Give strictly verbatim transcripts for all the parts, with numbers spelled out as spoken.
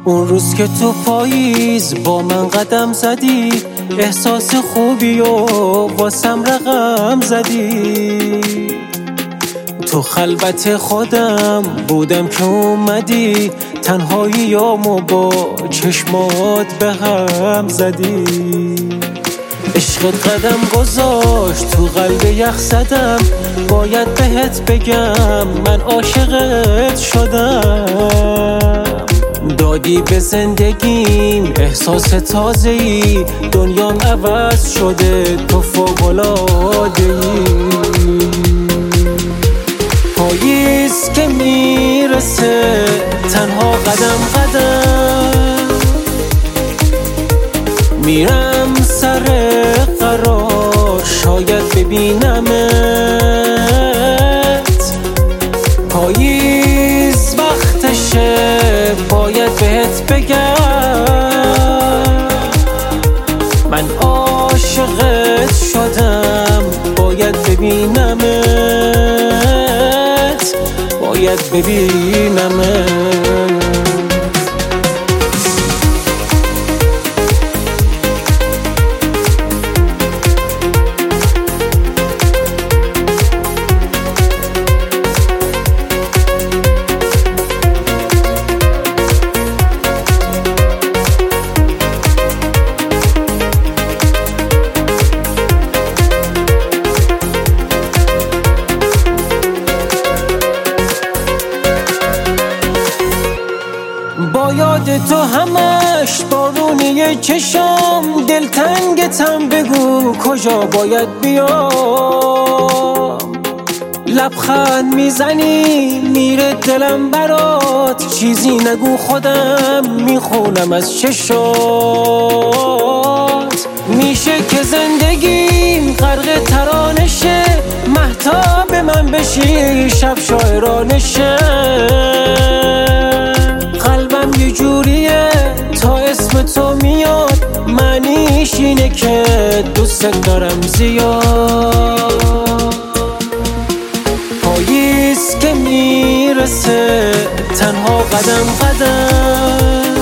اون روز که تو پاییز با من قدم زدی، احساس خوبی و واسم رقم زدی. تو خلوت خودم بودم که اومدی، تنهاییامو با چشمات به هم زدی. عشقت قدم گذاشت تو قلب یخ زدم، باید بهت بگم من عاشقت شدم. دادی به زندگیم احساس تازه‌ای، دنیام عوض شده تو فوق‌العاده‌ای. پاییز که میرسه تنها قدم قدم میرم سر قرار، شاید ببینمت. پاییز وقتشه باید بهت بگم من عاشقت شدم. باید ببینمت، باید ببینمت. با یاد تو همش بارونی چشم، دلتنگتم بگو کجا باید بیام. لبخند میزنی میره دلم برات، چیزی نگو خودم میخونم از چشات. میشه که زندگیم غرق ترانشه، مهتاب من بشی شب شاعرانشه. قلبم یه جوریه تا اسم تو میاد، معنیش اینه که دوست دارم زیاد. پاییز که میرسه تنها قدم قدم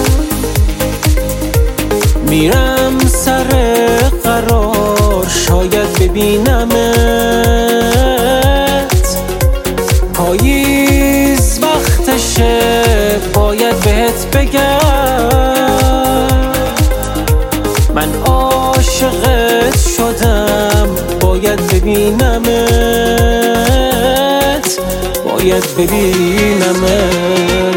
میرم سر قرار، شاید ببینمت. پاییز وقتشه باید بهت بگم من عاشقت شدم. باید ببینمت، باید ببینمت.